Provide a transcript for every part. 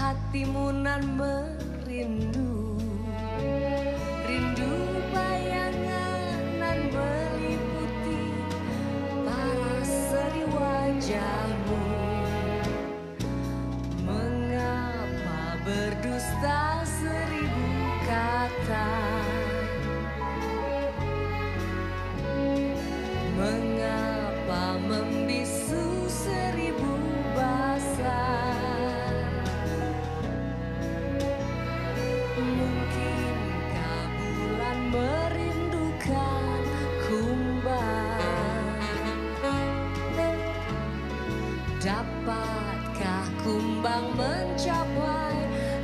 hatimu nan merindu, rindu bayangan nan meliputi seri wajahmu. Mengapa berdusta seribu kata? Mengapa membisu seribu bahasa? Mungkinkah bulan merindukan kumbang? Dapatkah kumbang mencapai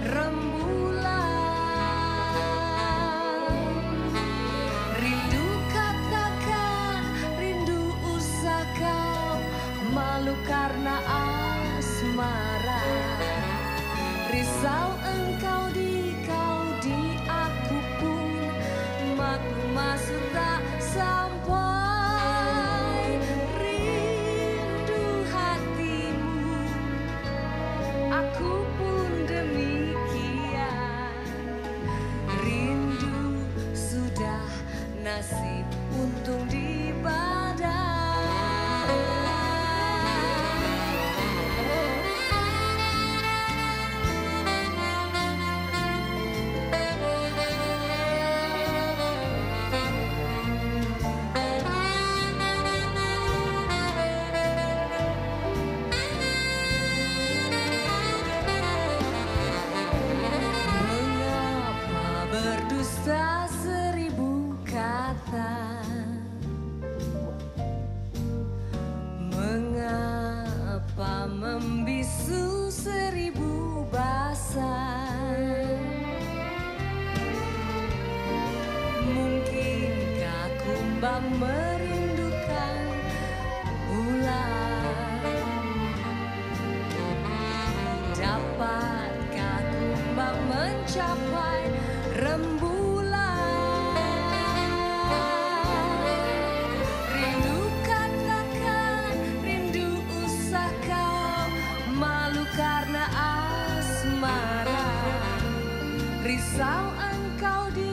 rembulan? Rindu katakan, rindu usah kau, malu karena asmara. Risau engkau di aku pun, maklum maksud tak sampai. Rindu hatimu, aku pun demikian. Rindu sudah nasib untung di badan. Berdusta seribu kata, mengapa membisu seribu bahasa? Mungkinkah kumbang merindukan bulan? Dapatkah kumbang mencapai rembulan? Rindu katakan, rindu usah kau, malu karena asmara. Risau engkau di